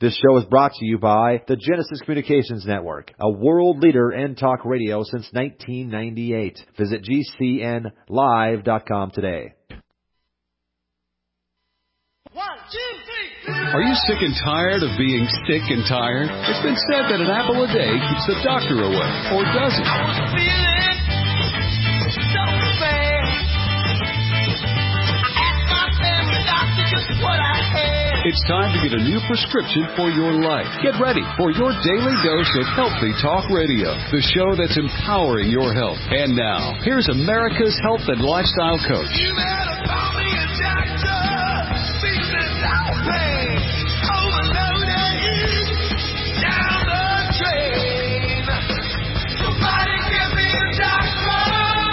This show is brought to you by the Genesis Communications Network, a world leader in talk radio since 1998. Visit GCNlive.com today. 1, 2, 3. Are you sick and tired of being sick and tired? It's been said that an apple a day keeps the doctor away, or does it? I was feeling so bad. I asked my family doctor just what I had. It's time to get a new prescription for your life. Get ready for your daily dose of Healthy Talk Radio, the show that's empowering your health. And now, here's America's health and lifestyle coach. You better call me a doctor. Feeling no pain. Overloaded. Down the drain. Somebody give me a doctor.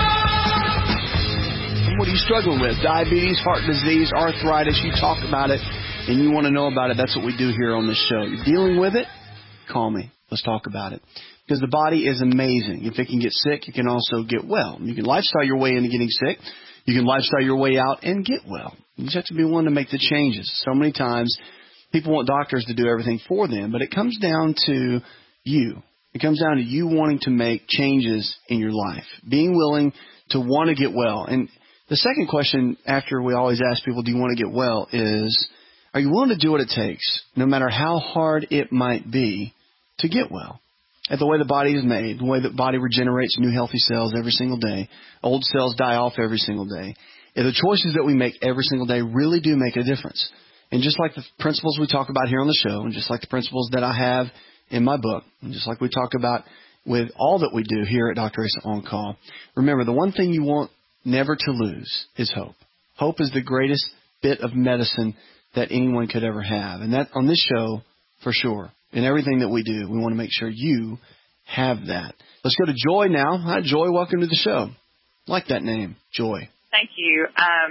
What are you struggling with? Diabetes, heart disease, arthritis. You talk about it and you want to know about it. That's what we do here on this show. You're dealing with it? Call me. Let's talk about it. Because the body is amazing. If it can get sick, it can also get well. You can lifestyle your way into getting sick. You can lifestyle your way out and get well. You just have to be willing to make the changes. So many times people want doctors to do everything for them, but it comes down to you. It comes down to you wanting to make changes in your life, being willing to want to get well. And the second question after we always ask people, do you want to get well, is, are you willing to do what it takes, no matter how hard it might be, to get well? At the way the body is made, the way the body regenerates new healthy cells every single day, old cells die off every single day. And the choices that we make every single day really do make a difference. And just like the principles we talk about here on the show, and just like the principles that I have in my book, and just like we talk about with all that we do here at Dr. Asa On Call, remember, the one thing you want never to lose is hope. Hope is the greatest bit of medicine that anyone could ever have. And that on this show, for sure, in everything that we do, we want to make sure you have that. Let's go to Joy now. Hi, Joy. Welcome to the show. I like that name, Joy. Thank you.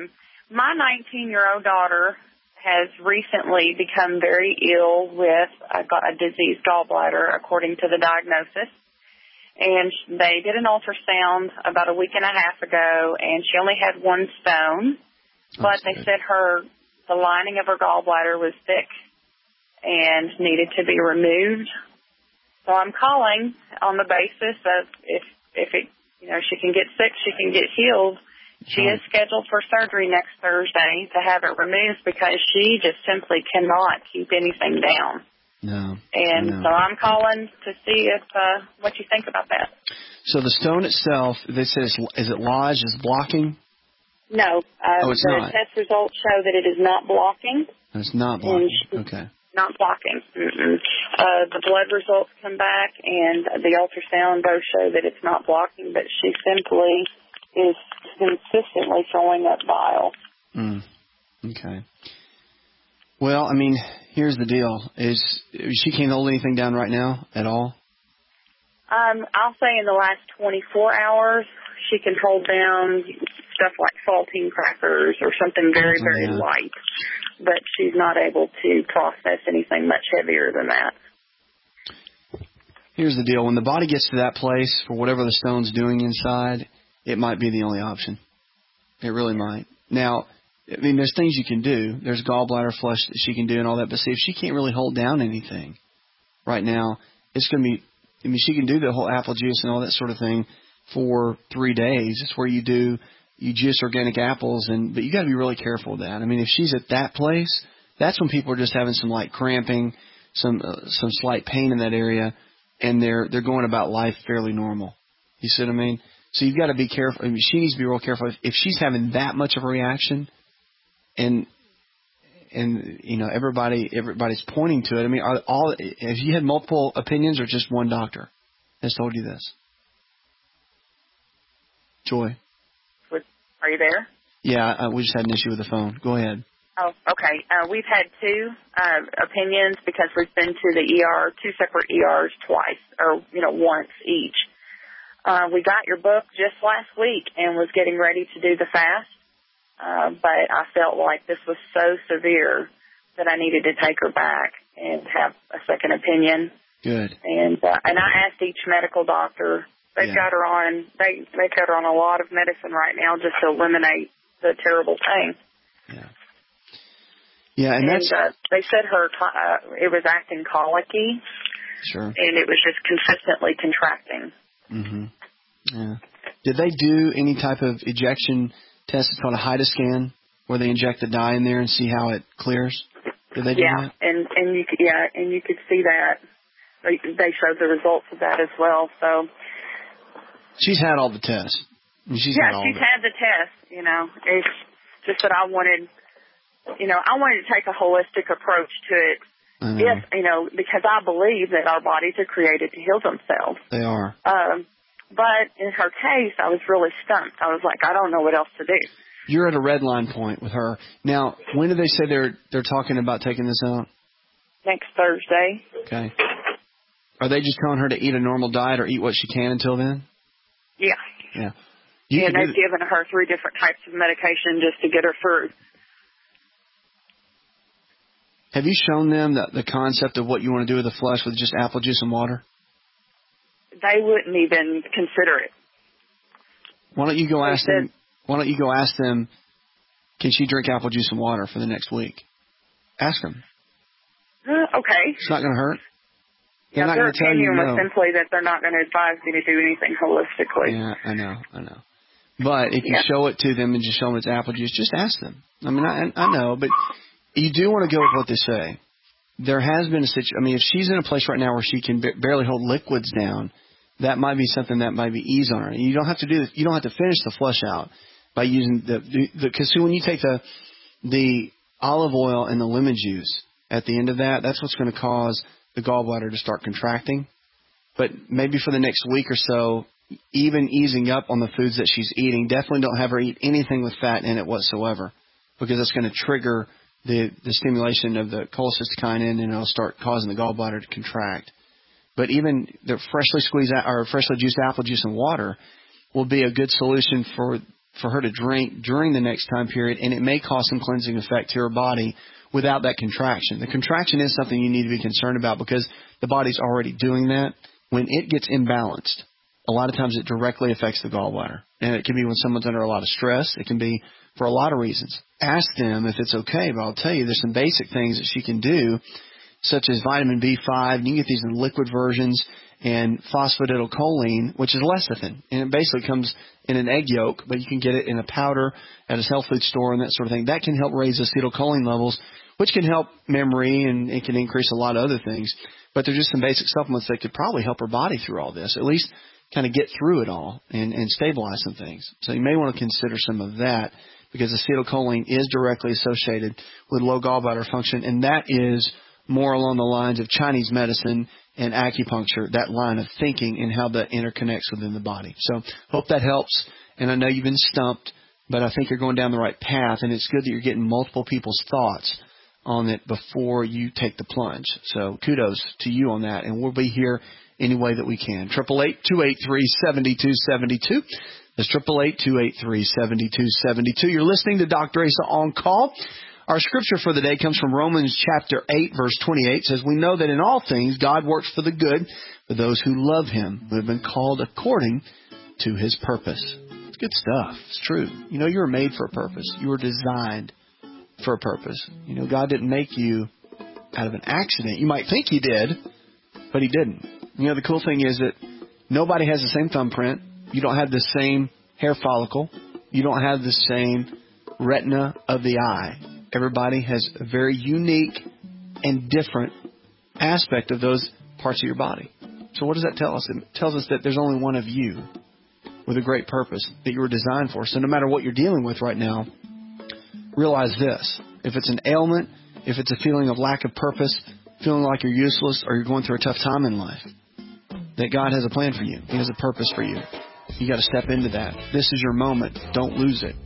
My 19-year-old daughter has recently become very ill with a diseased gallbladder, according to the diagnosis. And they did an ultrasound about a week and a half ago, and she only had one stone. But they said the lining of her gallbladder was thick and needed to be removed. So I'm calling on the basis of if it, she can get sick, she can get healed. She is scheduled for surgery next Thursday to have it removed because she just simply cannot keep anything down. No. And so I'm calling to see what you think about that. So the stone itself, they say, is it lodged, is blocking? No. It's the not. test results show that it is not blocking. It's not blocking. Okay. Not blocking. The blood results come back, and the ultrasound both show that it's not blocking, but she simply is consistently throwing up bile. Okay. Well, I mean, here's the deal. She can't hold anything down right now at all? I'll say in the last 24 hours, she can hold down stuff like saltine crackers or something very, very light. But she's not able to process anything much heavier than that. Here's the deal. When the body gets to that place, for whatever the stone's doing inside, it might be the only option. It really might. Now, I mean, there's things you can do. There's gallbladder flush that she can do and all that. But see, if she can't really hold down anything right now, it's going to be, I mean, she can do the whole apple juice and all that sort of thing for 3 days. It's where you juice organic apples, but you got to be really careful with that. I mean, if she's at that place, that's when people are just having some light cramping, some slight pain in that area, and they're going about life fairly normal. You see what I mean? So you've got to be careful. I mean, she needs to be real careful. If she's having that much of a reaction, and everybody's pointing to it. I mean, have you had multiple opinions or just one doctor has told you this? Joy. Are you there? Yeah, we just had an issue with the phone. Go ahead. Oh, okay. We've had two opinions because we've been to the ER, two separate ERs twice, or, once each. We got your book just last week and was getting ready to do the fast, but I felt like this was so severe that I needed to take her back and have a second opinion. Good. And I asked each medical doctor. They've got her on. They've got her on a lot of medicine right now just to eliminate the terrible pain. Yeah, and that's they said it was acting colicky. Sure. And it was just consistently contracting. Mm-hmm. Yeah. Did they do any type of ejection test? It's called a HIDA-scan, where they inject the dye in there and see how it clears? Did they do that? And you could see that. They showed the results of that as well. So she's had all the tests. She's had the test. You know, it's just that I wanted to take a holistic approach to it. If, because I believe that our bodies are created to heal themselves. They are. But in her case, I was really stumped. I was like, I don't know what else to do. You're at a red line point with her. Now, when do they say they're talking about taking this out? Next Thursday. Okay. Are they just telling her to eat a normal diet or eat what she can until then? Yeah. Yeah. And they've given her 3 different types of medication just to get her through. Have you shown them the concept of what you want to do with the flesh with just apple juice and water? They wouldn't even consider it. Why don't you go ask them, can she drink apple juice and water for the next week? Ask them. Okay. It's not going to hurt. Their opinion was simply that they're not going to advise me to do anything holistically. Yeah, I know. But if you show it to them and just show them it's apple juice, just ask them. I mean, I know, but you do want to go with what they say. There has been a situation. I mean, if she's in a place right now where she can barely hold liquids down, that might be something that might be ease on her. And you don't have to do this. You don't have to finish the flush out by using because when you take the olive oil and the lemon juice at the end of that, that's what's going to cause the gallbladder to start contracting. But maybe for the next week or so, even easing up on the foods that she's eating, definitely don't have her eat anything with fat in it whatsoever, because that's going to trigger the stimulation of the cholecystokinin, and it'll start causing the gallbladder to contract. But even the freshly squeezed or freshly juiced apple juice and water will be a good solution for her to drink during the next time period, and it may cause some cleansing effect to her body without that contraction. The contraction is something you need to be concerned about because the body's already doing that. When it gets imbalanced, a lot of times it directly affects the gallbladder. And it can be when someone's under a lot of stress. It can be for a lot of reasons. Ask them if it's okay, but I'll tell you there's some basic things that she can do, such as vitamin B5. You can get these in liquid versions, and phosphatidylcholine, which is lecithin. And it basically comes in an egg yolk, but you can get it in a powder at a health food store and that sort of thing. That can help raise acetylcholine levels, which can help memory, and it can increase a lot of other things. But there's just some basic supplements that could probably help her body through all this, at least kind of get through it all and stabilize some things. So you may want to consider some of that, because acetylcholine is directly associated with low gallbladder function, and that is more along the lines of Chinese medicine and acupuncture, that line of thinking and how that interconnects within the body. So hope that helps. And I know you've been stumped, but I think you're going down the right path, and it's good that you're getting multiple people's thoughts on it before you take the plunge. So kudos to you on that, and we'll be here any way that we can. 888-283-7272. That's 888-283-7272. You're listening to Dr. Asa On Call. Our scripture for the day comes from Romans chapter 8, verse 28. It says, "We know that in all things God works for the good for those who love Him, who have been called according to His purpose." It's good stuff. It's true. You know, you were made for a purpose. You were designed for a purpose. You know, God didn't make you out of an accident. You might think He did, but He didn't. You know, the cool thing is that nobody has the same thumbprint. You don't have the same hair follicle. You don't have the same retina of the eye. Everybody has a very unique and different aspect of those parts of your body. So what does that tell us? It tells us that there's only one of you with a great purpose that you were designed for. So no matter what you're dealing with right now, realize this. If it's an ailment, if it's a feeling of lack of purpose, feeling like you're useless, or you're going through a tough time in life, that God has a plan for you. He has a purpose for you. You got to step into that. This is your moment. Don't lose it.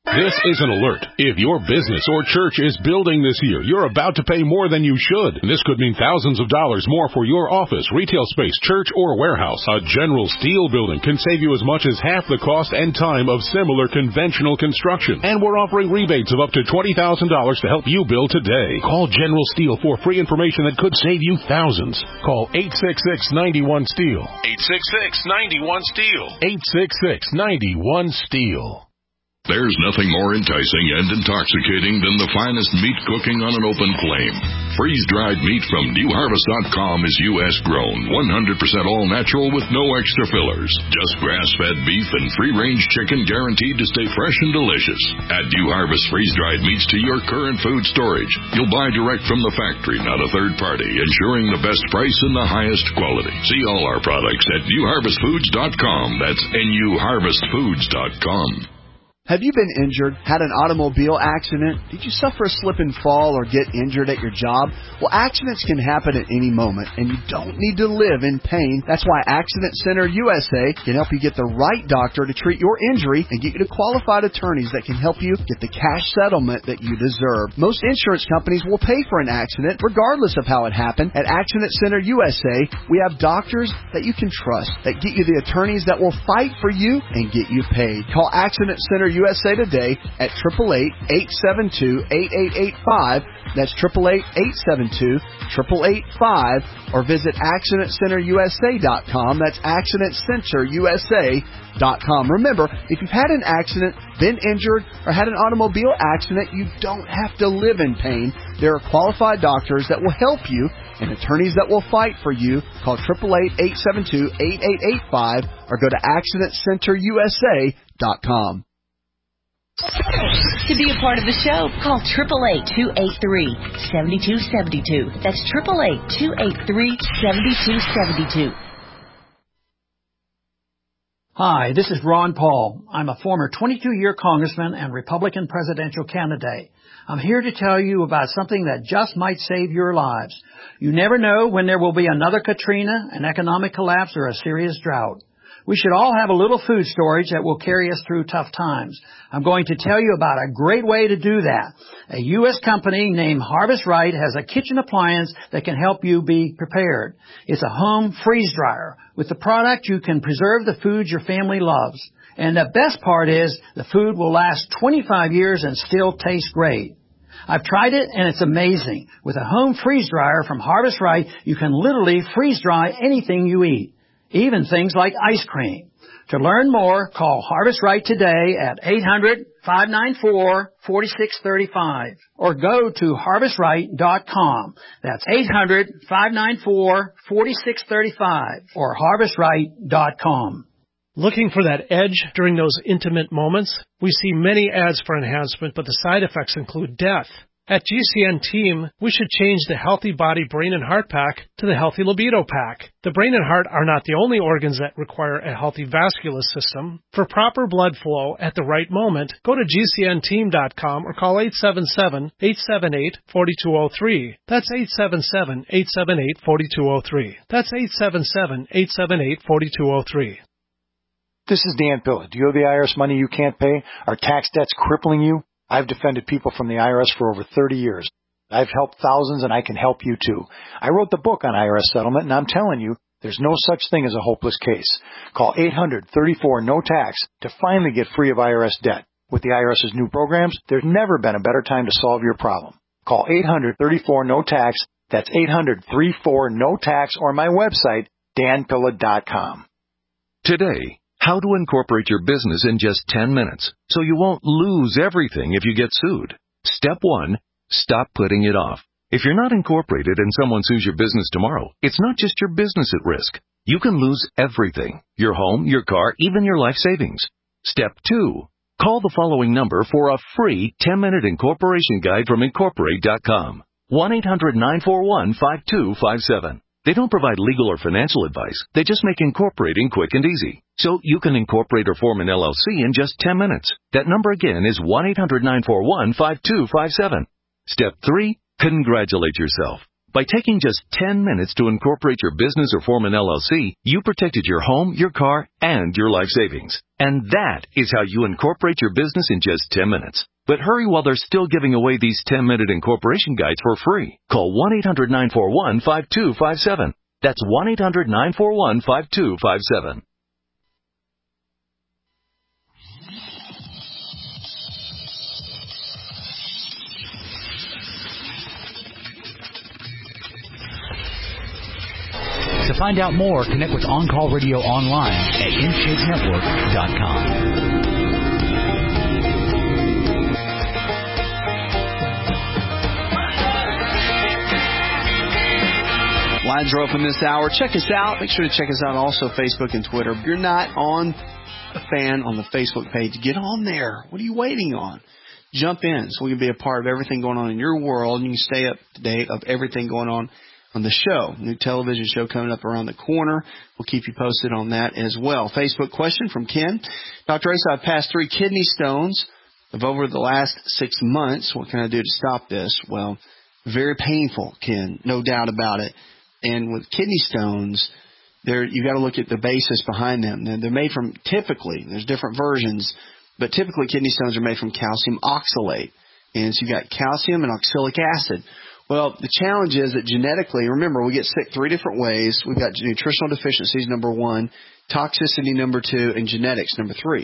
This is an alert. If your business or church is building this year, you're about to pay more than you should. And this could mean thousands of dollars more for your office, retail space, church, or warehouse. A General Steel building can save you as much as half the cost and time of similar conventional construction. And we're offering rebates of up to $20,000 to help you build today. Call General Steel for free information that could save you thousands. Call 866-91-STEEL. 866-91-STEEL. 866-91-STEEL. There's nothing more enticing and intoxicating than the finest meat cooking on an open flame. Freeze-dried meat from NewHarvest.com is U.S. grown, 100% all-natural with no extra fillers. Just grass-fed beef and free-range chicken guaranteed to stay fresh and delicious. Add New Harvest freeze-dried meats to your current food storage. You'll buy direct from the factory, not a third party, ensuring the best price and the highest quality. See all our products at NewHarvestFoods.com. That's NewHarvestFoods.com. Have you been injured, had an automobile accident? Did you suffer a slip and fall or get injured at your job? Well, accidents can happen at any moment, and you don't need to live in pain. That's why Accident Center USA can help you get the right doctor to treat your injury and get you to qualified attorneys that can help you get the cash settlement that you deserve. Most insurance companies will pay for an accident, regardless of how it happened. At Accident Center USA, we have doctors that you can trust, that get you the attorneys that will fight for you and get you paid. Call Accident Center USA today at 888-872-8885. That's 888-872-8885. Or visit AccidentCenterUSA.com. That's AccidentCenterUSA.com. Remember, if you've had an accident, been injured, or had an automobile accident, you don't have to live in pain. There are qualified doctors that will help you and attorneys that will fight for you. Call 888-872-8885 or go to AccidentCenterUSA.com. To be a part of the show, call 888-283-7272. That's 888-283-7272. Hi, this is Ron Paul. I'm a former 22-year congressman and Republican presidential candidate. I'm here to tell you about something that just might save your lives. You never know when there will be another Katrina, an economic collapse, or a serious drought. We should all have a little food storage that will carry us through tough times. I'm going to tell you about a great way to do that. A U.S. company named Harvest Right has a kitchen appliance that can help you be prepared. It's a home freeze dryer. With the product, you can preserve the food your family loves. And the best part is the food will last 25 years and still taste great. I've tried it, and it's amazing. With a home freeze dryer from Harvest Right, you can literally freeze dry anything you eat, even things like ice cream. To learn more, call Harvest Right today at 800-594-4635 or go to harvestright.com. That's 800-594-4635 or harvestright.com. Looking for that edge during those intimate moments? We see many ads for enhancement, but the side effects include death. At GCN Team, we should change the Healthy Body, Brain, and Heart Pack to the Healthy Libido Pack. The brain and heart are not the only organs that require a healthy vascular system. For proper blood flow at the right moment, go to GCNteam.com or call 877-878-4203. That's 877-878-4203. That's 877-878-4203. This is Dan Pilla. Do you owe the IRS money you can't pay? Are tax debts crippling you? I've defended people from the IRS for over 30 years. I've helped thousands, and I can help you too. I wrote the book on IRS settlement, and I'm telling you, there's no such thing as a hopeless case. Call 800-34-NO-TAX to finally get free of IRS debt. With the IRS's new programs, there's never been a better time to solve your problem. Call 800-34-NO-TAX. That's 800-34-NO-TAX or my website, danpilla.com. Today, how to incorporate your business in just 10 minutes so you won't lose everything if you get sued. Step 1, stop putting it off. If you're not incorporated and someone sues your business tomorrow, it's not just your business at risk. You can lose everything, your home, your car, even your life savings. Step 2, call the following number for a free 10-minute incorporation guide from Incorporate.com. 1-800-941-5257. They don't provide legal or financial advice. They just make incorporating quick and easy. So you can incorporate or form an LLC in just 10 minutes. That number again is 1-800-941-5257. Step 3, congratulate yourself. By taking just 10 minutes to incorporate your business or form an LLC, you protected your home, your car, and your life savings. And that is how you incorporate your business in just 10 minutes. But hurry while they're still giving away these 10-minute incorporation guides for free. Call 1-800-941-5257. That's 1-800-941-5257. To find out more, connect with On Call Radio online at InShapeNetwork.com. Lines are open this hour. Check us out. Make sure to check us out also Facebook and Twitter. If you're not a fan on the Facebook page, get on there. What are you waiting on? Jump in so we can be a part of everything going on in your world, and you can stay up to date of everything going on the show. New television show coming up around the corner. We'll keep you posted on that as well. Facebook question from Ken. Dr. Ace, I've passed 3 kidney stones of over the last 6 months. What can I do to stop this? Well, very painful, Ken, no doubt about it. And with kidney stones, you got to look at the basis behind them. They're made from, typically, there's different versions, but typically kidney stones are made from calcium oxalate. And so you got calcium and oxalic acid. Well, the challenge is that genetically, remember, we get sick 3 different ways. We've got nutritional deficiencies, number 1, toxicity, number 2, and genetics, number 3.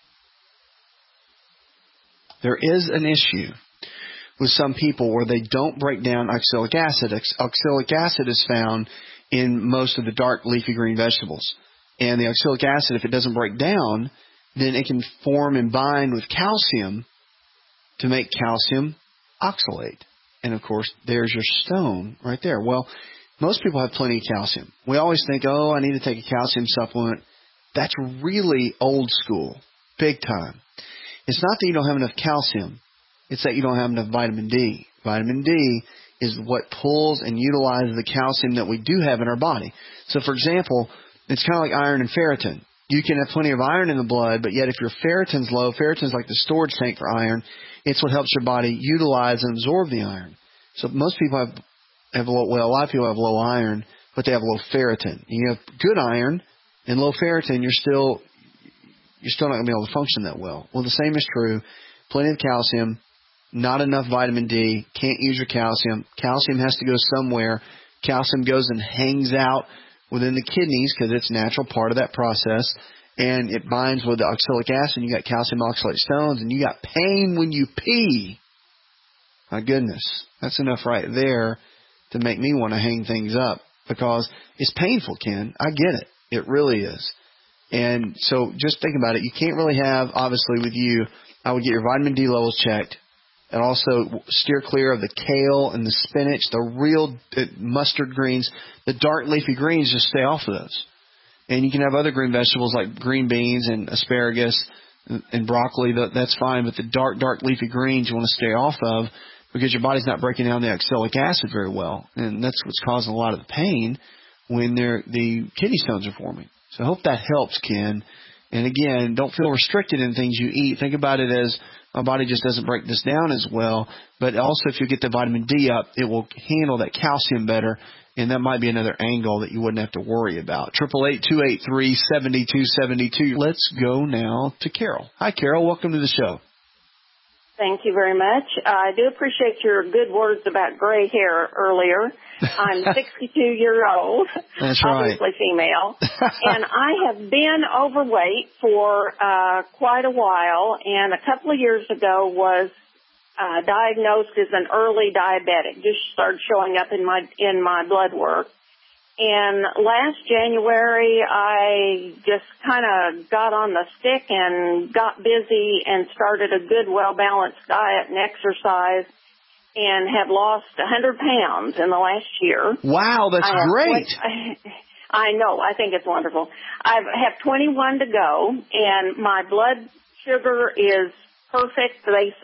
There is an issue with some people where they don't break down oxalic acid. Oxalic acid is found in most of the dark leafy green vegetables. And the oxalic acid, if it doesn't break down, then it can form and bind with calcium to make calcium oxalate. And, of course, there's your stone right there. Well, most people have plenty of calcium. We always think, oh, I need to take a calcium supplement. That's really old school, big time. It's not that you don't have enough calcium. It's that you don't have enough vitamin D. Vitamin D is what pulls and utilizes the calcium that we do have in our body. So, for example, it's kind of like iron and ferritin. You can have plenty of iron in the blood, but yet if your ferritin's low, ferritin's like the storage tank for iron. It's what helps your body utilize and absorb the iron. So most people have low, well, a lot of people have low iron, but they have low ferritin. You have good iron and low ferritin, you're still not going to be able to function that well. Well, the same is true. Plenty of calcium, not enough vitamin D, can't use your calcium. Calcium has to go somewhere. Calcium goes and hangs out within the kidneys because it's a natural part of that process. And it binds with the oxalic acid. You got calcium oxalate stones, and you got pain when you pee. My goodness, that's enough right there to make me want to hang things up because it's painful, Ken. I get it. It really is. And so just think about it. You can't really have, obviously, with you, I would get your vitamin D levels checked and also steer clear of the kale and the spinach, the real mustard greens. The dark leafy greens, just stay off of those. And you can have other green vegetables like green beans and asparagus and broccoli. That's fine. But the dark leafy greens you want to stay off of because your body's not breaking down the oxalic acid very well. And that's what's causing a lot of the pain when the kidney stones are forming. So I hope that helps, Ken. And again, don't feel restricted in things you eat. Think about it as my body just doesn't break this down as well. But also if you get the vitamin D up, it will handle that calcium better. And that might be another angle that you wouldn't have to worry about. 888-283-7272. Let's go now to Carol. Hi, Carol. Welcome to the show. Thank you very much. I do appreciate your good words about gray hair earlier. I'm 62 years old. That's right. Obviously female. And I have been overweight for quite a while, and a couple of years ago was diagnosed as an early diabetic. Just started showing up in my blood work. And last January, I just kind of got on the stick and got busy and started a good, well-balanced diet and exercise and have lost 100 pounds in the last year. Wow, that's great. I know. I think it's wonderful. I have 21 to go, and my blood sugar is perfect.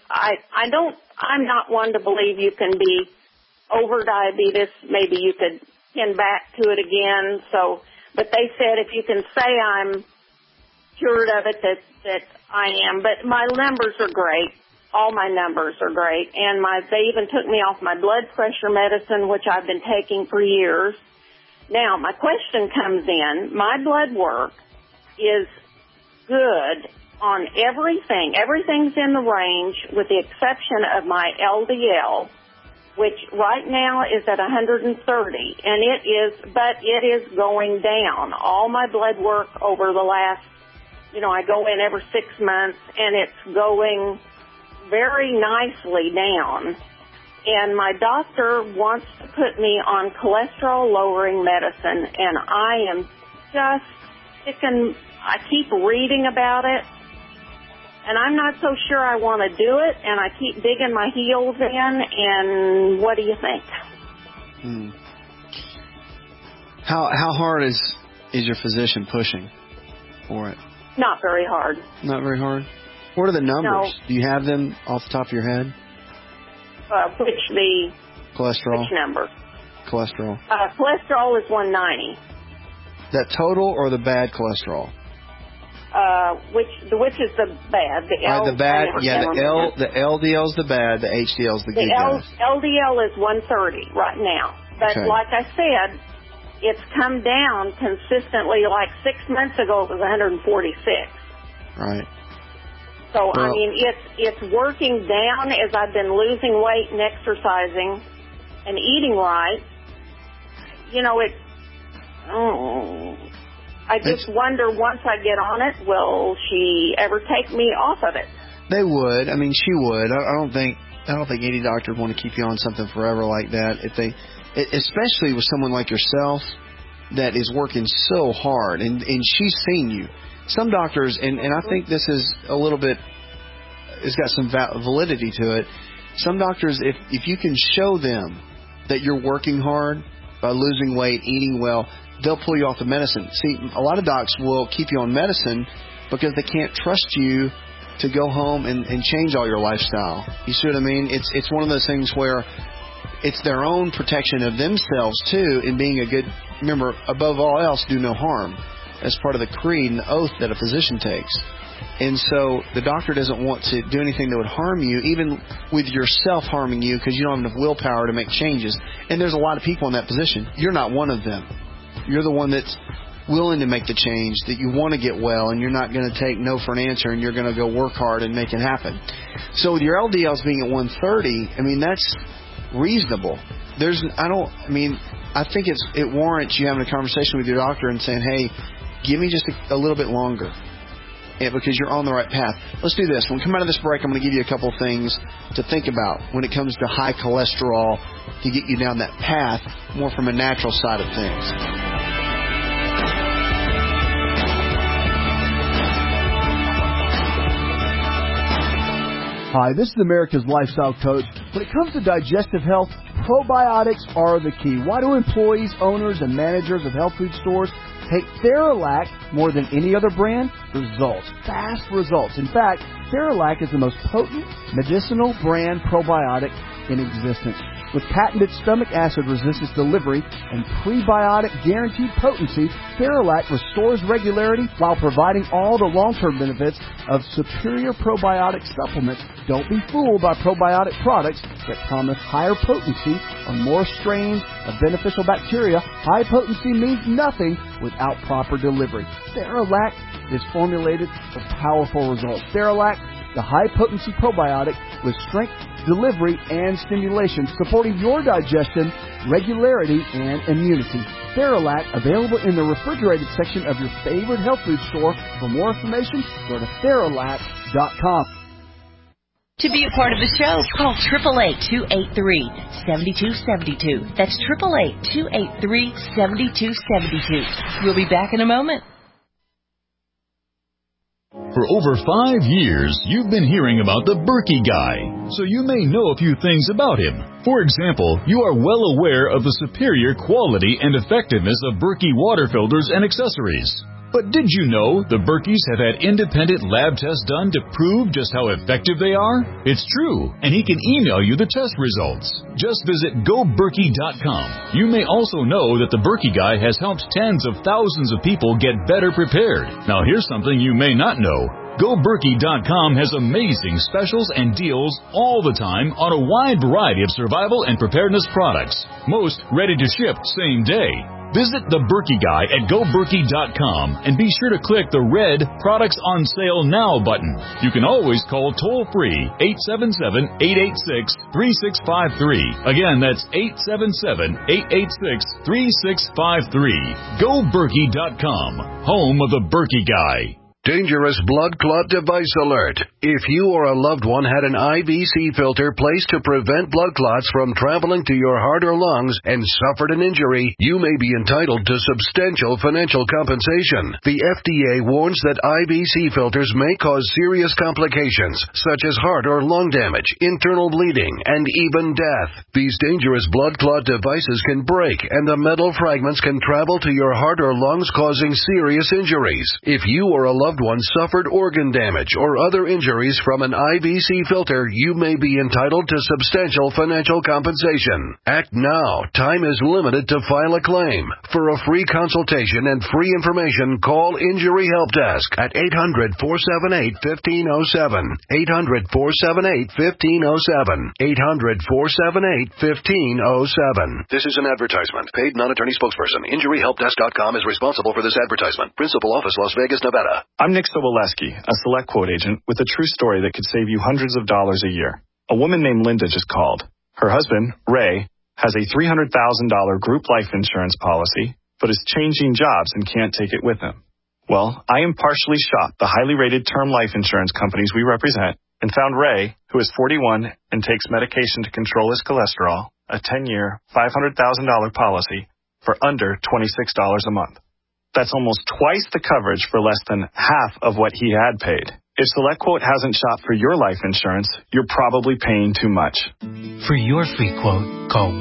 I'm not one to believe you can be over diabetes. Maybe you could pin back to it again. But they said if you can say I'm cured of it, that I am. But my numbers are great. all my numbers are great. And they even took me off my blood pressure medicine, which I've been taking for years. Now, my question comes in. My blood work is good on everything. Everything's in the range with the exception of my LDL, which right now is at 130. And it is going down. All my blood work over the last, I go in every 6 months, and it's going very nicely down. And my doctor wants to put me on cholesterol-lowering medicine, and I am just sticking. I keep reading about it, and I'm not so sure I want to do it, and I keep digging my heels in, and what do you think? How hard is your physician pushing for it? Not very hard. Not very hard? What are the numbers? No. Do you have them off the top of your head? Cholesterol? Which number? Cholesterol. Cholesterol is 190. That total or the bad cholesterol? Which is the bad? The L. The bad. The LDL is the bad. The HDL is the good guys. LDL is 130 right now. But like I said, it's come down consistently. Like 6 months ago, it was 146. Right. So, it's working down as I've been losing weight and exercising and eating right. I just wonder, once I get on it, will she ever take me off of it? They would. She would. I don't think any doctor would want to keep you on something forever like that. Especially with someone like yourself that is working so hard, and she's seen you. Some doctors, and I think this is a little bit, it's got some validity to it. Some doctors, if you can show them that you're working hard by losing weight, eating well, they'll pull you off the medicine. See, a lot of docs will keep you on medicine because they can't trust you to go home and change all your lifestyle. You see what I mean? It's one of those things where it's their own protection of themselves, too, in being a good, remember, above all else, do no harm, as part of the creed and the oath that a physician takes. And so the doctor doesn't want to do anything that would harm you, even with yourself harming you, because you don't have enough willpower to make changes. And there's a lot of people in that position. You're not one of them. You're the one that's willing to make the change, that you want to get well, and you're not going to take no for an answer, and you're going to go work hard and make it happen. So with your LDLs being at 130, that's reasonable. I think it warrants you having a conversation with your doctor and saying, hey, give me just a little bit longer, because you're on the right path. Let's do this. When we come out of this break, I'm going to give you a couple of things to think about when it comes to high cholesterol to get you down that path, more from a natural side of things. Hi, this is America's Lifestyle Coach. When it comes to digestive health, probiotics are the key. Why do employees, owners, and managers of health food stores take Theralac more than any other brand? Results. Fast results. In fact, Theralac is the most potent medicinal brand probiotic in existence. With patented stomach acid resistance delivery and prebiotic guaranteed potency, Theralac restores regularity while providing all the long-term benefits of superior probiotic supplements. Don't be fooled by probiotic products that promise higher potency or more strains of beneficial bacteria. High potency means nothing without proper delivery. Theralac is formulated for powerful results. Theralac, the high-potency probiotic with strength, delivery, and stimulation, supporting your digestion, regularity, and immunity. Theralac, available in the refrigerated section of your favorite health food store. For more information, go to Theralac.com. To be a part of the show, call 888-283-7272. That's 888-283-7272. We'll be back in a moment. For over 5 years, you've been hearing about the Berkey Guy, so you may know a few things about him. For example, you are well aware of the superior quality and effectiveness of Berkey water filters and accessories. But did you know the Berkeys have had independent lab tests done to prove just how effective they are? It's true, and he can email you the test results. Just visit GoBerkey.com. You may also know that the Berkey Guy has helped tens of thousands of people get better prepared. Now here's something you may not know. GoBerkey.com has amazing specials and deals all the time on a wide variety of survival and preparedness products, most ready to ship same day. Visit the Berkey Guy at GoBerkey.com and be sure to click the red Products on Sale Now button. You can always call toll-free 877-886-3653. Again, that's 877-886-3653. GoBerkey.com, home of the Berkey Guy. Dangerous blood clot device alert. If you or a loved one had an IVC filter placed to prevent blood clots from traveling to your heart or lungs and suffered an injury, you may be entitled to substantial financial compensation. The FDA warns that IVC filters may cause serious complications, such as heart or lung damage, internal bleeding, and even death. These dangerous blood clot devices can break, and the metal fragments can travel to your heart or lungs, causing serious injuries. If you or a loved one suffered organ damage or other injuries from an IVC filter, you may be entitled to substantial financial compensation. Act now. Time is limited to file a claim. For a free consultation and free information, call Injury Help Desk at 800-478-1507. 800-478-1507. 800-478-1507. This is an advertisement. Paid non-attorney spokesperson. InjuryHelpDesk.com is responsible for this advertisement. Principal office, Las Vegas, Nevada. I'm Nick Soboleski, a Select Quote agent with a true story that could save you hundreds of dollars a year. A woman named Linda just called. Her husband, Ray, has a $300,000 group life insurance policy, but is changing jobs and can't take it with him. Well, I impartially shopped the highly rated term life insurance companies we represent and found Ray, who is 41 and takes medication to control his cholesterol, a 10-year, $500,000 policy for under $26 a month. That's almost twice the coverage for less than half of what he had paid. If SelectQuote hasn't shopped for your life insurance, you're probably paying too much. For your free quote, call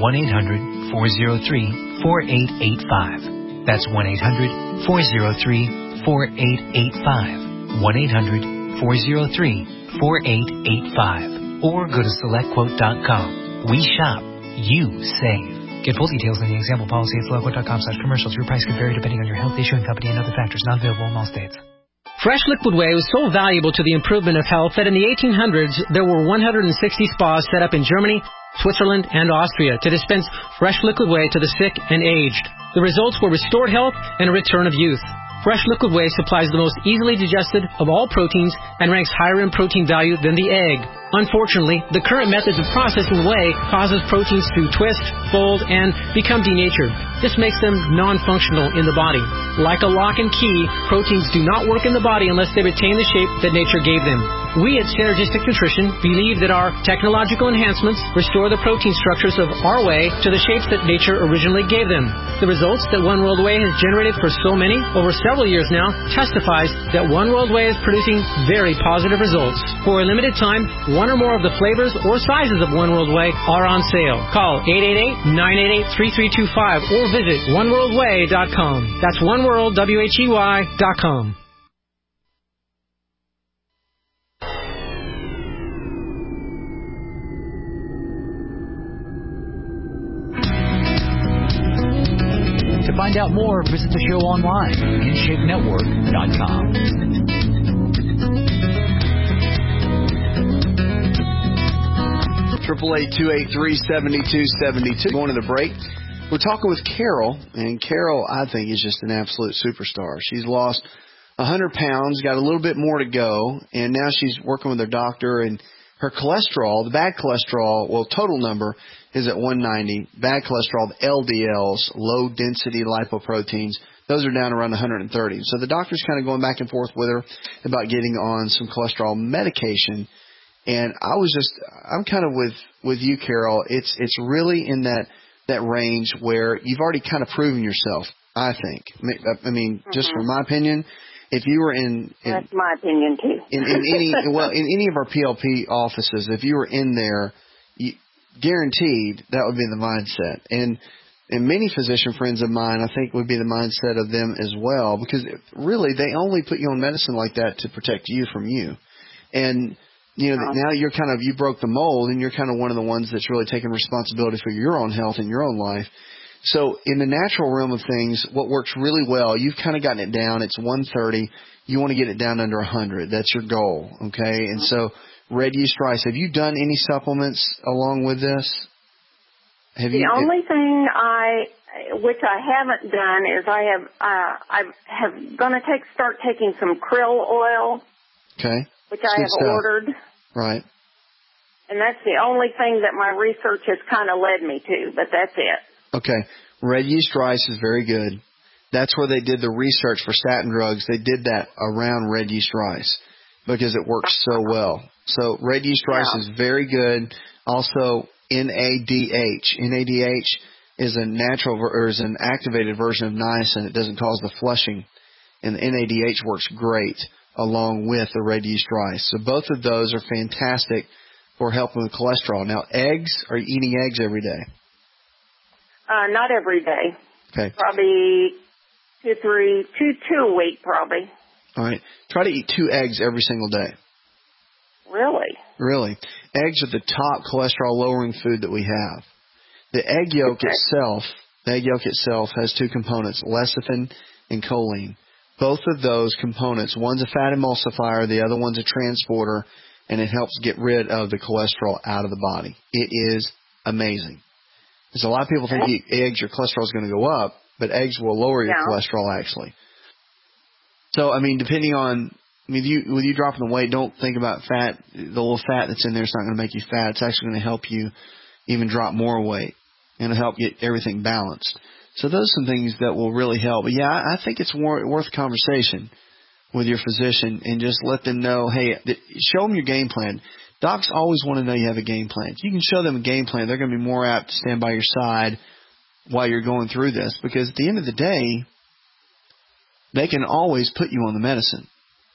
1-800-403-4885. That's 1-800-403-4885. 1-800-403-4885. Or go to SelectQuote.com. We shop, you save. Get full details in the example policy at SelectQuote.com/commercials. Your price could vary depending on your health, issuing company, and other factors. Not available in all states. Fresh Liquid Whey was so valuable to the improvement of health that in the 1800s, there were 160 spas set up in Germany, Switzerland, and Austria to dispense fresh liquid whey to the sick and aged. The results were restored health and a return of youth. Fresh Liquid Whey supplies the most easily digested of all proteins and ranks higher in protein value than the egg. Unfortunately, the current methods of processing whey causes proteins to twist, fold, and become denatured. This makes them non-functional in the body. Like a lock and key, proteins do not work in the body unless they retain the shape that nature gave them. We at Synergistic Nutrition believe that our technological enhancements restore the protein structures of our whey to the shapes that nature originally gave them. The results that One World Whey has generated for so many, over several years now, testifies that One World Whey is producing very positive results. For a limited time, one or more of the flavors or sizes of One World Whey are on sale. Call 888-988-3325 or visit oneworldwhey.com. That's oneworldwhey.com. To find out more, visit the show online, InShapeNetwork.com. 888-283-7272. Going to the break. We're talking with Carol, and Carol, I think, is just an absolute superstar. She's lost 100 pounds, got a little bit more to go, and now she's working with her doctor, and her cholesterol, the bad cholesterol, well, total number is at 190. Bad cholesterol, the LDLs, low-density lipoproteins, those are down around 130. So the doctor's kind of going back and forth with her about getting on some cholesterol medication. And I'm kind of with you, Carol. It's really in that range where you've already kind of proven yourself, I think. I mean, just from my opinion, if you were in that's my opinion too. in any of our PLP offices, if you were in there, guaranteed that would be the mindset. And many physician friends of mine, I think, would be the mindset of them as well, because really they only put you on medicine like that to protect you from you. And now you broke the mold, and you're kind of one of the ones that's really taking responsibility for your own health and your own life. So in the natural realm of things, what works really well, you've kind of gotten it down. It's 130. You want to get it down under 100. That's your goal, okay? And so red yeast rice. Have you done any supplements along with this? The only thing which I haven't done is I have going to start taking some krill oil. Okay. Which I have ordered. Right. And that's the only thing that my research has kind of led me to, but that's it. Okay. Red yeast rice is very good. That's where they did the research for statin drugs. They did that around red yeast rice because it works so well. So red yeast rice is very good. Also, NADH. NADH is a natural or is an activated version of niacin. It doesn't cause the flushing, and the NADH works great along with the red yeast rice. So both of those are fantastic for helping with cholesterol. Now, eggs. Are you eating eggs every day? Not every day. Okay. Probably two a week, probably. All right. Try to eat 2 eggs every single day. Really? Really. Eggs are the top cholesterol-lowering food that we have. The egg yolk itself has 2 components, lecithin and choline. Both of those components, one's a fat emulsifier, the other one's a transporter, and it helps get rid of the cholesterol out of the body. It is amazing. Because a lot of people think you eat eggs, your cholesterol is going to go up, but eggs will lower your cholesterol actually. So, I mean, depending on, with you dropping the weight, don't think about fat. The little fat that's in there is not going to make you fat. It's actually going to help you even drop more weight and help get everything balanced. So those are some things that will really help. But, yeah, I think it's worth a conversation with your physician and just let them know, hey, show them your game plan. Docs always want to know you have a game plan. If you can show them a game plan, they're going to be more apt to stand by your side while you're going through this. Because at the end of the day, they can always put you on the medicine.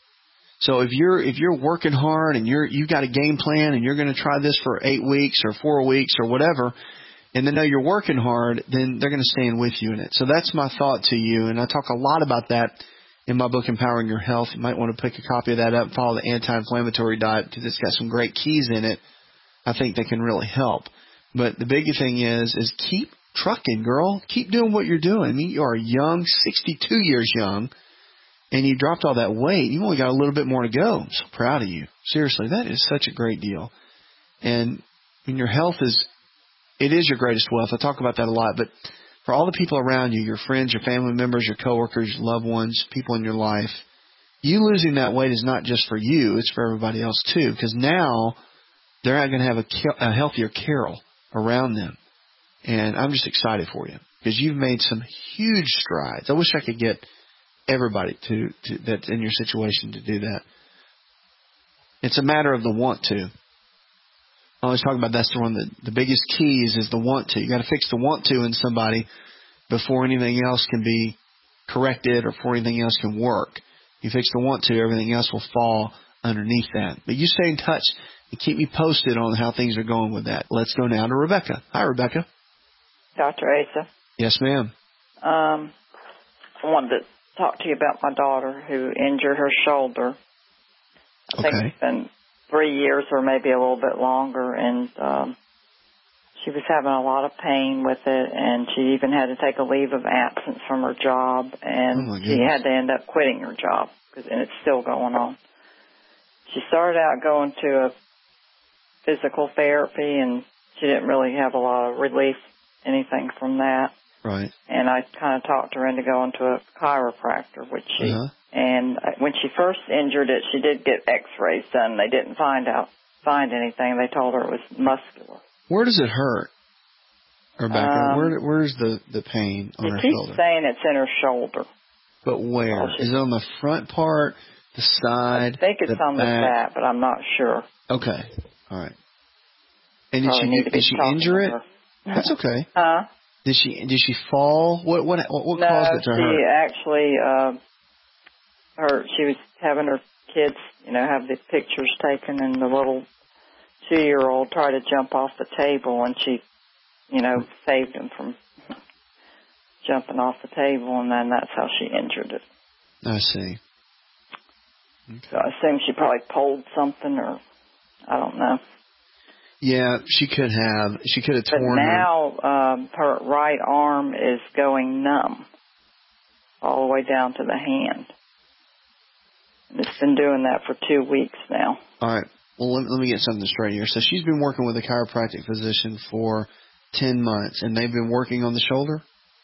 So if you're working hard and you've got a game plan and you're going to try this for 8 weeks or 4 weeks or whatever, and they know you're working hard, then they're going to stand with you in it. So that's my thought to you, and I talk a lot about that in my book, Empowering Your Health. You might want to pick a copy of that up and follow the anti-inflammatory diet because it's got some great keys in it. I think they can really help. But the biggie thing is keep trucking, girl. Keep doing what you're doing. I mean, you are young, 62 years young, and you dropped all that weight. You've only got a little bit more to go. I'm so proud of you. Seriously, that is such a great deal. And I mean, your health is your greatest wealth. I talk about that a lot, but for all the people around you, your friends, your family members, your coworkers, your loved ones, people in your life, you losing that weight is not just for you, it's for everybody else too, because now they're not going to have a healthier Carol around them. And I'm just excited for you because you've made some huge strides. I wish I could get everybody to that's in your situation to do that. It's a matter of the want to. I always talk about that's the biggest keys is the want to. You got to fix the want to in somebody before anything else can be corrected or before anything else can work. You fix the want to, everything else will fall underneath that. But you stay in touch and keep me posted on how things are going with that. Let's go now to Rebecca. Hi, Rebecca. Dr. Asa. Yes, ma'am. I wanted to talk to you about my daughter who injured her shoulder. I think it's been 3 years or maybe a little bit longer, and she was having a lot of pain with it, and she even had to take a leave of absence from her job, and she had to end up quitting her job, and it's still going on. She started out going to a physical therapy, and she didn't really have a lot of relief, anything from that. Right. And I kind of talked her into going to a chiropractor, which she... And when she first injured it, she did get x-rays done. They didn't find anything. They told her it was muscular. Where does it hurt, Rebecca? Where's the pain on her shoulder? She keeps saying it's in her shoulder. But where? Is it on the front part, the side, I think it's on the back, but I'm not sure. Okay. All right. And did she injure it? That's okay. Huh? Did she fall? What caused it to hurt? No, she actually... she was having her kids, have the pictures taken, and the little 2-year-old tried to jump off the table, and she, saved him from jumping off the table, and then that's how she injured it. I see. Okay. So I assume she probably pulled something, or I don't know. Yeah, she could have. She could have torn But now her right arm is going numb all the way down to the hand. It's been doing that for 2 weeks now. All right. Well, let me get something straight here. So she's been working with a chiropractic physician for 10 months, and they've been working on the shoulder?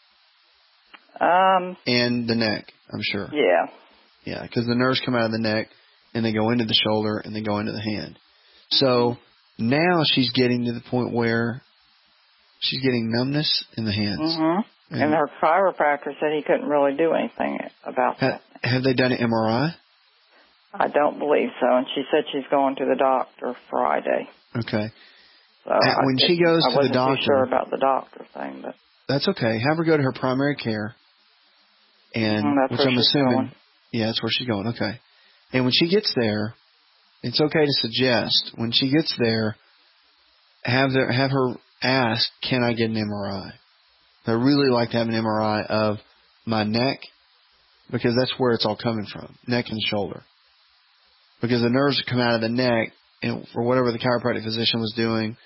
And the neck, I'm sure. Yeah. Yeah, because the nerves come out of the neck, and they go into the shoulder, and they go into the hand. So now she's getting to the point where she's getting numbness in the hands. Mm-hmm. And her chiropractor said he couldn't really do anything about that. Have they done an MRI? I don't believe so, and she said she's going to the doctor Friday. Okay. So when she goes to the doctor, I wasn't too sure about the doctor thing, but that's okay. Have her go to her primary care, and which I'm assuming, yeah, that's where she's going. Okay. And when she gets there, it's okay to suggest when she gets there, have her ask, "Can I get an MRI?" I really like to have an MRI of my neck because that's where it's all coming from, neck and shoulder. Because the nerves come out of the neck, and for whatever the chiropractic physician was doing,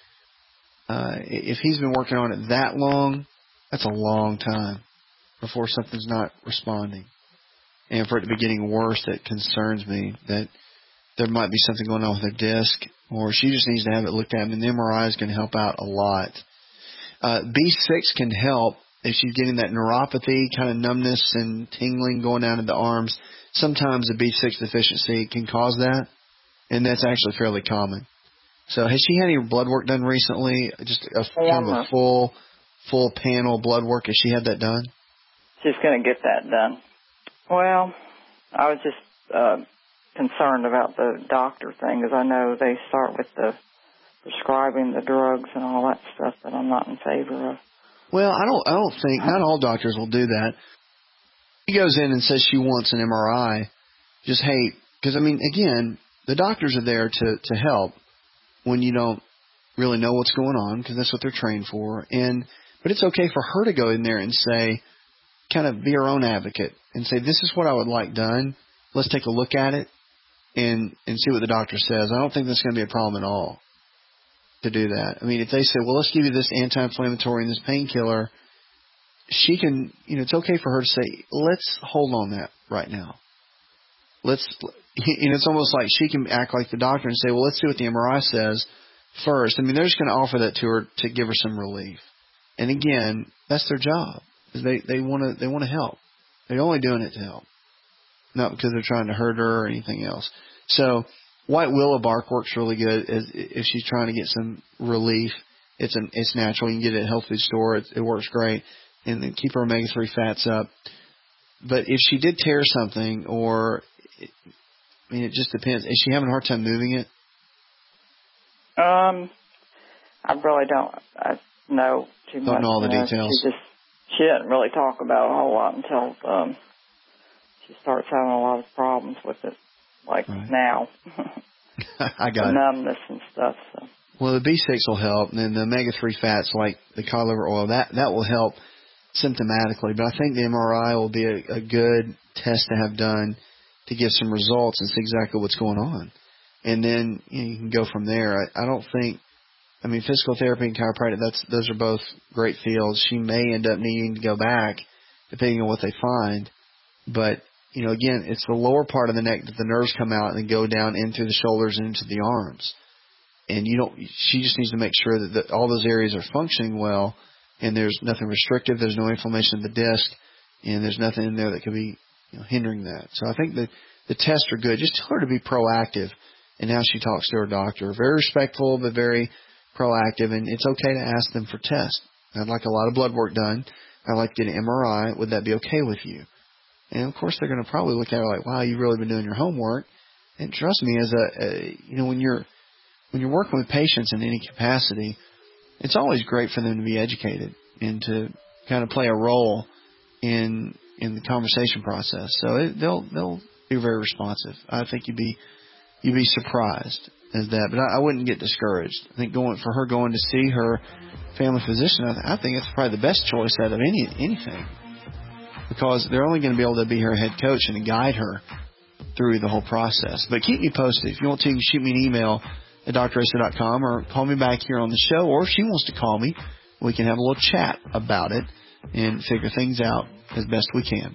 if he's been working on it that long, that's a long time before something's not responding. And for it to be getting worse, that concerns me that there might be something going on with her disc, or she just needs to have it looked at. And the MRI is going to help out a lot. B6 can help if she's getting that neuropathy, kind of numbness and tingling going down to the arms. Sometimes a B6 deficiency can cause that, and that's actually fairly common. So has she had any blood work done recently? Just kind of a full panel blood work. Has she had that done? She's going to get that done. Well, I was just concerned about the doctor thing, because I know they start with the prescribing the drugs and all that stuff that I'm not in favor of. Well, I don't think, not all doctors will do that. She goes in and says she wants an MRI. Just, hey, because, I mean, again, the doctors are there to help when you don't really know what's going on, because that's what they're trained for. But it's okay for her to go in there and say, kind of be her own advocate and say, this is what I would like done. Let's take a look at it and see what the doctor says. I don't think that's going to be a problem at all to do that. I mean, if they say, well, let's give you this anti-inflammatory and this painkiller, she can, it's okay for her to say, let's hold on that right now. It's almost like she can act like the doctor and say, well, let's see what the MRI says first. I mean, they're just going to offer that to her to give her some relief. And again, that's their job. They want to help. They're only doing it to help, not because they're trying to hurt her or anything else. So white willow bark works really good if she's trying to get some relief. It's natural. You can get it at a health food store. It works great. And then keep her omega-3 fats up. But if she did tear something, it just depends. Is she having a hard time moving it? I really don't know too much. Don't know all the details. She didn't really talk about it a whole lot until she starts having a lot of problems with it, now. I got the numbness and stuff. So. Well, the B6 will help, and then the omega-3 fats like the cod liver oil, that will help symptomatically. But I think the MRI will be a good test to have done to give some results and see exactly what's going on. And then you can go from there. I don't think, physical therapy and chiropractic, those are both great fields. She may end up needing to go back depending on what they find. But, again, it's the lower part of the neck that the nerves come out and then go down in through the shoulders and into the arms. And she just needs to make sure that all those areas are functioning well, and there's nothing restrictive, there's no inflammation of the disc, and there's nothing in there that could be hindering that. So I think the tests are good. Just tell her to be proactive in how she talks to her doctor. Very respectful, but very proactive, and it's okay to ask them for tests. I'd like a lot of blood work done. I'd like to get an MRI. Would that be okay with you? And, of course, they're going to probably look at her like, wow, you've really been doing your homework. And trust me, when you're working with patients in any capacity, it's always great for them to be educated and to kind of play a role in the conversation process. So they'll be very responsive. I think you'd be surprised as that, but I wouldn't get discouraged. I think going to see her family physician, I think it's probably the best choice out of anything, because they're only going to be able to be her head coach and guide her through the whole process. But keep me posted. If you want to, you can shoot me an email at drracer.com, or call me back here on the show, or if she wants to call me, we can have a little chat about it and figure things out as best we can.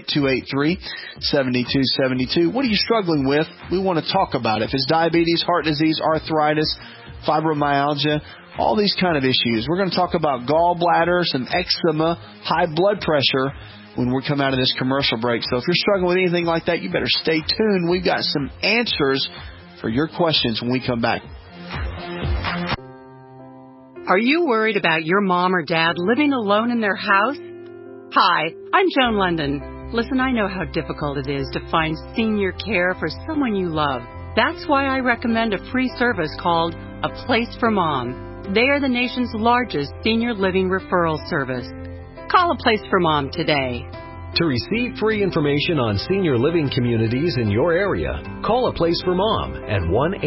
888-283-7272. What are you struggling with? We want to talk about it. If it's diabetes, heart disease, arthritis, fibromyalgia, all these kind of issues. We're going to talk about gallbladder, some eczema, high blood pressure when we come out of this commercial break. So if you're struggling with anything like that, you better stay tuned. We've got some answers for your questions when we come back. Are you worried about your mom or dad living alone in their house? Hi, I'm Joan London. Listen, I know how difficult it is to find senior care for someone you love. That's why I recommend a free service called A Place for Mom. They are the nation's largest senior living referral service. Call A Place for Mom today. To receive free information on senior living communities in your area, call A Place for Mom at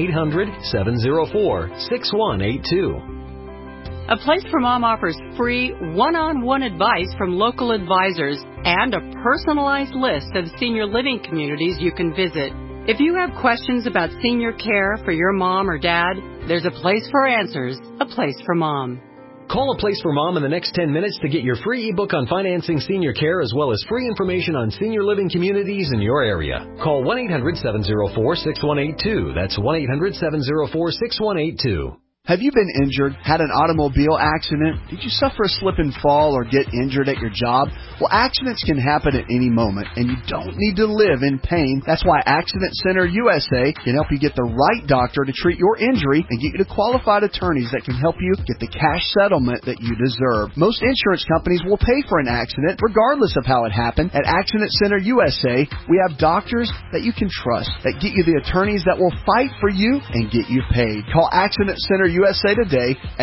1-800-704-6182. A Place for Mom offers free one-on-one advice from local advisors and a personalized list of senior living communities you can visit. If you have questions about senior care for your mom or dad, there's a place for answers, A Place for Mom. Call A Place for Mom in the next 10 minutes to get your free ebook on financing senior care as well as free information on senior living communities in your area. Call 1-800-704-6182. That's 1-800-704-6182. Have you been injured, had an automobile accident? Did you suffer a slip and fall or get injured at your job? Well, accidents can happen at any moment, and you don't need to live in pain. That's why Accident Center USA can help you get the right doctor to treat your injury and get you to qualified attorneys that can help you get the cash settlement that you deserve. Most insurance companies will pay for an accident, regardless of how it happened. At Accident Center USA, we have doctors that you can trust, that get you the attorneys that will fight for you and get you paid. Call Accident Center USA today at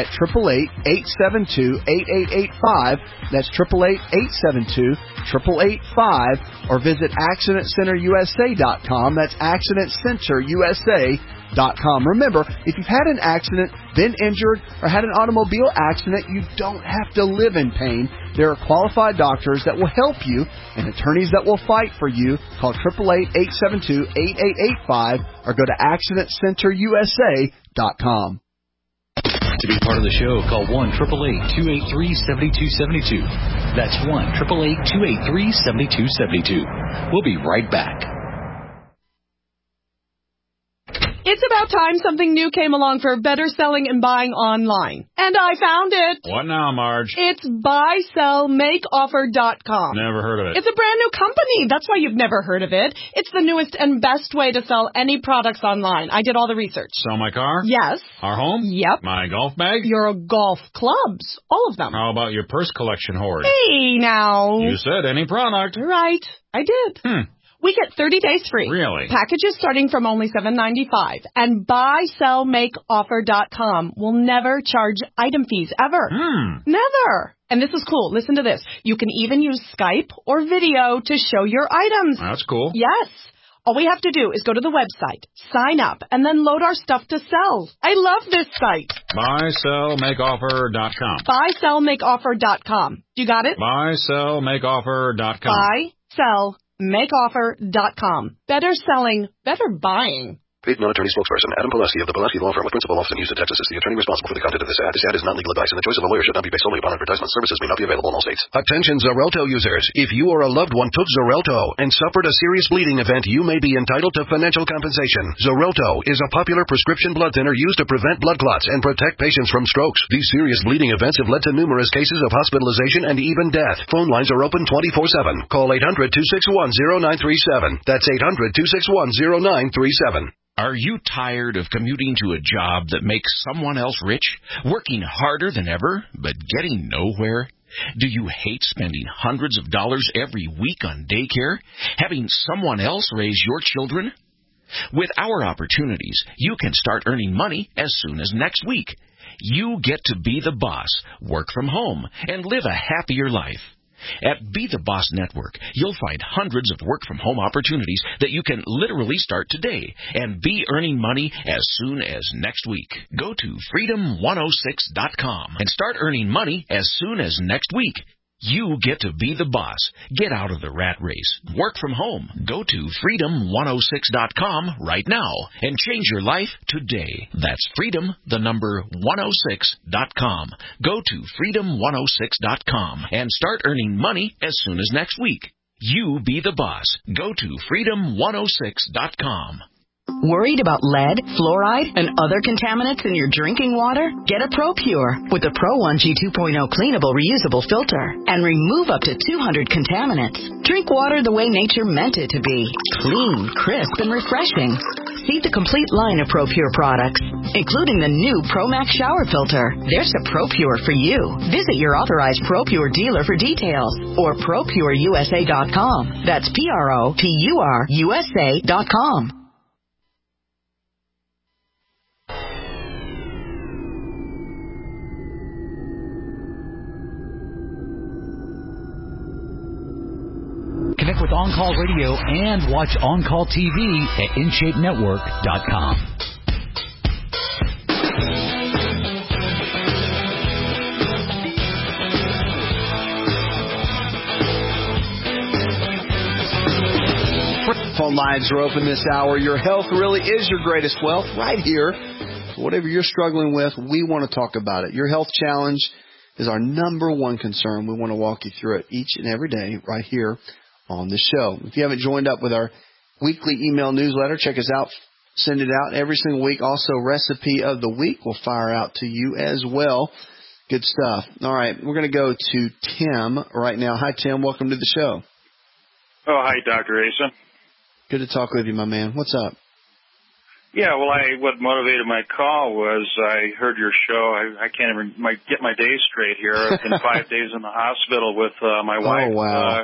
888-872-8885. That's 888-872-8885. Or visit AccidentCenterUSA.com. That's AccidentCenterUSA.com. Remember, if you've had an accident, been injured, or had an automobile accident, you don't have to live in pain. There are qualified doctors that will help you and attorneys that will fight for you. Call 888-872-8885 or go to AccidentCenterUSA.com. To be part of the show, call 1-888-283-7272. That's 1-888-283-7272. We'll be right back. It's about time something new came along for better selling and buying online. And I found it. What now, Marge? It's buysellmakeoffer.com. Never heard of it. It's a brand new company. That's why you've never heard of it. It's the newest and best way to sell any products online. I did all the research. Sell my car? Yes. Our home? Yep. My golf bag? Your golf clubs. All of them. How about your purse collection hoard? Hey, now. You said any product. Right. I did. We get 30 days free. Really? Packages starting from only $7.95. And buysellmakeoffer.com will never charge item fees ever. Never. And this is cool. Listen to this. You can even use Skype or video to show your items. That's cool. Yes. All we have to do is go to the website, sign up, and then load our stuff to sell. I love this site. buysellmakeoffer.com. buysellmakeoffer.com. You got it? buysellmakeoffer.com. buysellmakeoffer.com. Better selling, better buying. Paid non-attorney spokesperson Adam Pileski of the Pileski Law Firm with principal office in Houston, Texas is the attorney responsible for the content of this ad. This ad is not legal advice, and the choice of a lawyer should not be based solely upon advertisement. Services may not be available in all states. Attention Xarelto users. If you or a loved one took Xarelto and suffered a serious bleeding event, you may be entitled to financial compensation. Xarelto is a popular prescription blood thinner used to prevent blood clots and protect patients from strokes. These serious bleeding events have led to numerous cases of hospitalization and even death. Phone lines are open 24/7. Call 800-261-0937. That's 800-261-0937. Are you tired of commuting to a job that makes someone else rich, working harder than ever, but getting nowhere? Do you hate spending hundreds of dollars every week on daycare, having someone else raise your children? With our opportunities, you can start earning money as soon as next week. You get to be the boss, work from home, and live a happier life. At Be the Boss Network, you'll find hundreds of work-from-home opportunities that you can literally start today and be earning money as soon as next week. Go to freedom106.com and start earning money as soon as next week. You get to be the boss. Get out of the rat race. Work from home. Go to freedom106.com right now and change your life today. That's freedom, the number 106.com. Go to freedom106.com and start earning money as soon as next week. You be the boss. Go to freedom106.com. Worried about lead, fluoride, and other contaminants in your drinking water? Get a ProPure with the Pro1G 2.0 cleanable reusable filter and remove up to 200 contaminants. Drink water the way nature meant it to be. Clean, crisp, and refreshing. See the complete line of ProPure products, including the new ProMax shower filter. There's a ProPure for you. Visit your authorized ProPure dealer for details or ProPureUSA.com. That's ProPureUSA.com. Connect with On Call Radio and watch On Call TV at InShapeNetwork.com. Phone lines are open this hour. Your health really is your greatest wealth right here. Whatever you're struggling with, we want to talk about it. Your health challenge is our number one concern. We want to walk you through it each and every day right here on the show. If you haven't joined up with our weekly email newsletter, check us out. Send it out every single week. Also, recipe of the week will fire out to you as well. Good stuff. All right, we're going to go to Tim right now. Hi, Tim. Welcome to the show. Oh, hi, Dr. Asa. Good to talk with you, my man. What's up? Yeah, well, what motivated my call was I heard your show. I can't even get my days straight here. I've been 5 days in the hospital with my wife. Oh, wow.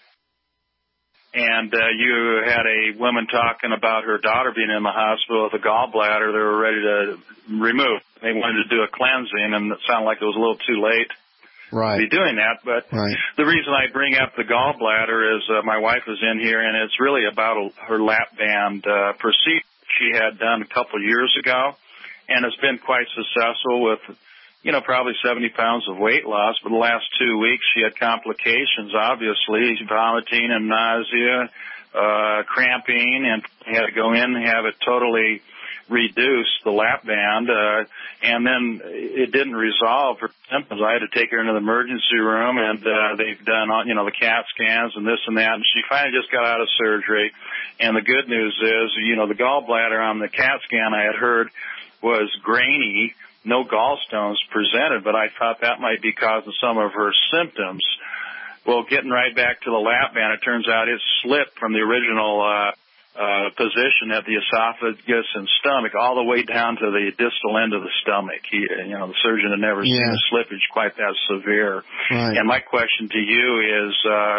And you had a woman talking about her daughter being in the hospital with a gallbladder they were ready to remove. They wanted to do a cleansing, and it sounded like it was a little too late to be doing that. But the reason I bring up the gallbladder is my wife is in here, and it's really about her lap band procedure she had done a couple of years ago, and it's been quite successful with probably 70 pounds of weight loss. But the last 2 weeks, she had complications, obviously, vomiting and nausea, cramping, and had to go in and have it totally reduced, the lap band, and then it didn't resolve her symptoms. I had to take her into the emergency room, and they've done, the CAT scans and this and that, and she finally just got out of surgery. And the good news is, the gallbladder on the CAT scan I had heard was grainy, no gallstones presented, but I thought that might be causing some of her symptoms. Well, getting right back to the lap band, it turns out it slipped from the original position at the esophagus and stomach all the way down to the distal end of the stomach. The surgeon had never seen a slippage quite that severe. Right. And my question to you is,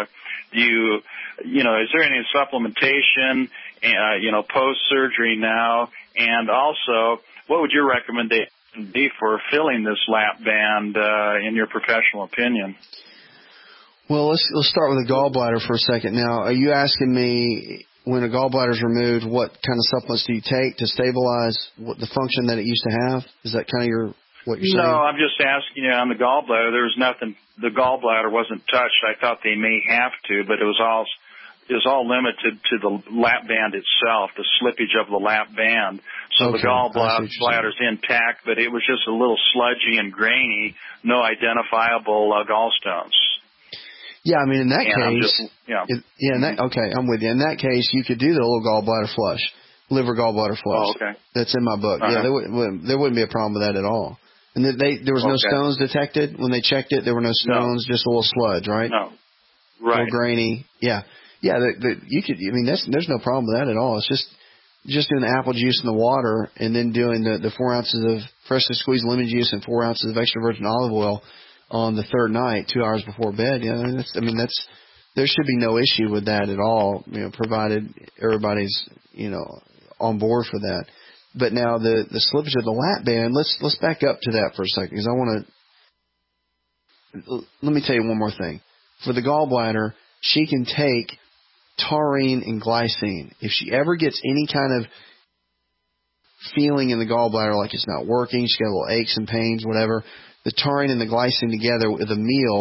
is there any supplementation, post-surgery now? And also, what would your recommendation be for filling this lap band, in your professional opinion? Well, let's start with the gallbladder for a second. Now, are you asking me, when a gallbladder is removed, what kind of supplements do you take to stabilize the function that it used to have? Is that kind of what you're saying? No, I'm just asking you on the gallbladder. There was nothing. The gallbladder wasn't touched. I thought they may have to, but it was all limited to the lap band itself, the slippage of the lap band. So the gallbladder's intact, but it was just a little sludgy and grainy, no identifiable gallstones. Yeah, I mean, in that case, I'm with you. In that case, you could do the little gallbladder flush, liver gallbladder flush. Oh, okay. That's in my book. Uh-huh. Yeah, there wouldn't be a problem with that at all. And there was no stones detected when they checked it. There were no stones, just a little sludge, right? No, A right. little grainy. Yeah. You could. I mean, there's no problem with that at all. It's just doing the apple juice in the water, and then doing the 4 ounces of freshly squeezed lemon juice and 4 ounces of extra virgin olive oil on the third night, 2 hours before bed. Yeah, there should be no issue with that at all. Provided everybody's on board for that. But now the slippage of the lap band. Let's back up to that for a second, because I want to. Let me tell you one more thing. For the gallbladder, she can take taurine and glycine. If she ever gets any kind of feeling in the gallbladder like it's not working, she's got little aches and pains, whatever, the taurine and the glycine together with a meal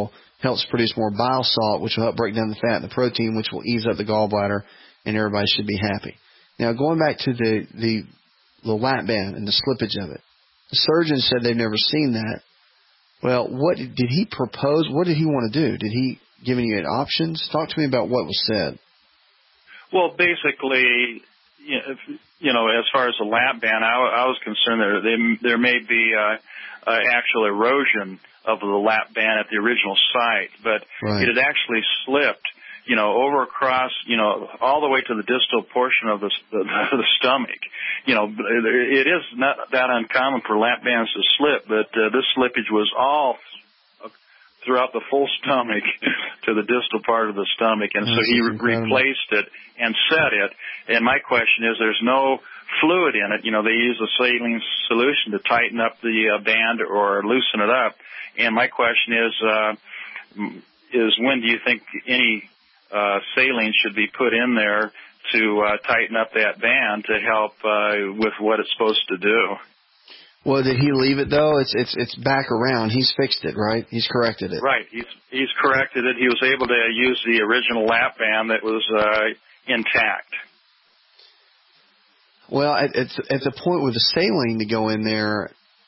helps produce more bile salt, which will help break down the fat and the protein, which will ease up the gallbladder, and everybody should be happy. Now, going back to the lap band and the slippage of it, the surgeon said they've never seen that. Well, what did he propose? What did he want to do? Did he give any options? Talk to me about what was said. Well, basically, as far as the lap band, I was concerned there may be actual erosion of the lap band at the original site, but It had actually slipped, over across, all the way to the distal portion of the stomach. It is not that uncommon for lap bands to slip, but this slippage was all throughout the full stomach to the distal part of the stomach, and so he replaced it and set it. And my question is, there's no fluid in it. They use a saline solution to tighten up the band or loosen it up. And my question is when do you think any saline should be put in there to tighten up that band to help with what it's supposed to do? Well, did he leave it though? It's back around. He's fixed it, right? He's corrected it. Right. He's corrected it. He was able to use the original lap band that was intact. Well, at the point with the saline to go in there,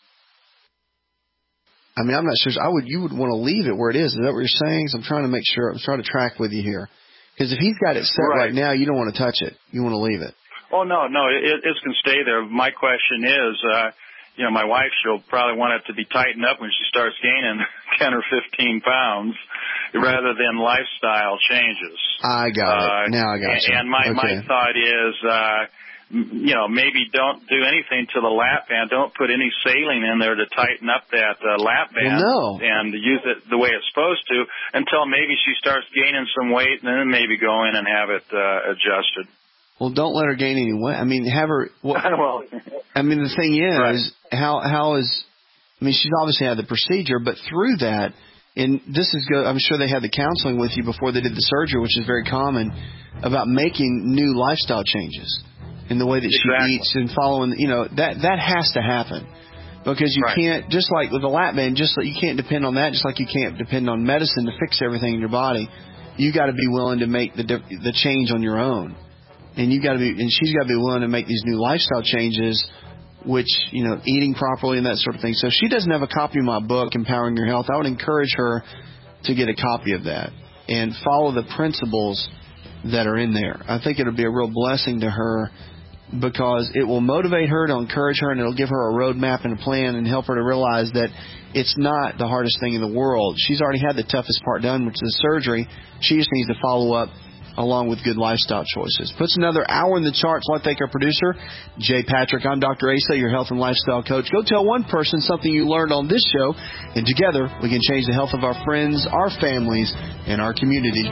I mean, I'm not sure. You would want to leave it where it is. Is that what you're saying? So I'm trying to make sure. I'm trying to track with you here. Because if he's got it set right now, you don't want to touch it. You want to leave it. Oh, no. It can stay there. My question is, my wife, she'll probably want it to be tightened up when she starts gaining 10 or 15 pounds rather than lifestyle changes. I got it. Now I got you. And my thought is, maybe don't do anything to the lap band. Don't put any saline in there to tighten up that lap band and use it the way it's supposed to until maybe she starts gaining some weight, and then maybe go in and have it adjusted. Well, don't let her gain any weight. I mean, have her. Well, I mean, the thing is, how is? I mean, she's obviously had the procedure, but through that, and this is good. I'm sure they had the counseling with you before they did the surgery, which is very common, about making new lifestyle changes in the way that she eats and following. That has to happen because you can't, just like with the lap band, just like you can't depend on that, just like you can't depend on medicine to fix everything in your body. You got to be willing to make the change on your own. And she's got to be willing to make these new lifestyle changes, which, eating properly and that sort of thing. So if she doesn't have a copy of my book, Empowering Your Health, I would encourage her to get a copy of that and follow the principles that are in there. I think it'll be a real blessing to her because it will motivate her, to encourage her, and it'll give her a roadmap and a plan and help her to realize that it's not the hardest thing in the world. She's already had the toughest part done, which is surgery. She just needs to follow up along with good lifestyle choices. Puts another hour in the charts. I want to thank our producer, Jay Patrick. I'm Dr. Asa, your health and lifestyle coach. Go tell one person something you learned on this show, and together we can change the health of our friends, our families, and our community.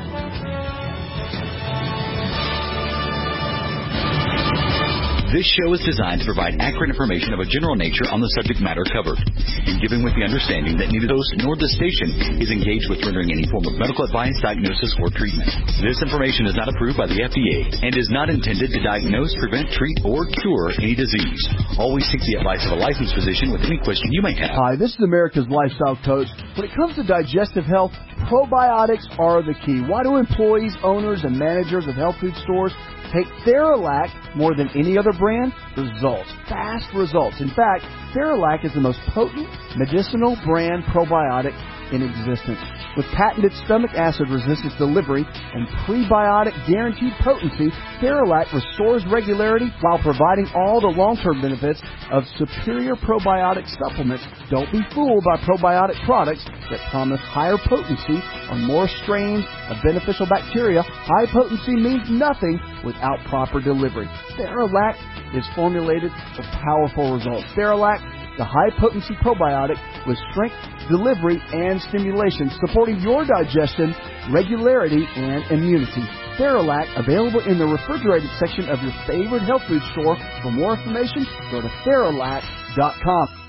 This show is designed to provide accurate information of a general nature on the subject matter covered, and given with the understanding that neither the host nor the station is engaged with rendering any form of medical advice, diagnosis, or treatment. This information is not approved by the FDA and is not intended to diagnose, prevent, treat, or cure any disease. Always seek the advice of a licensed physician with any question you may have. Hi, this is America's Lifestyle Coach. When it comes to digestive health, probiotics are the key. Why do employees, owners, and managers of health food stores take Theralac more than any other brand? Results. Fast results. In fact, Theralac is the most potent medicinal brand probiotic in existence. With patented stomach acid resistance delivery and prebiotic guaranteed potency, Theralac restores regularity while providing all the long-term benefits of superior probiotic supplements. Don't be fooled by probiotic products that promise higher potency on more strains of beneficial bacteria. High potency means nothing without proper delivery. Theralac is formulated for powerful results. Theralac, the high-potency probiotic with strength, delivery, and stimulation, supporting your digestion, regularity, and immunity. Theralac, available in the refrigerated section of your favorite health food store. For more information, go to Theralac.com.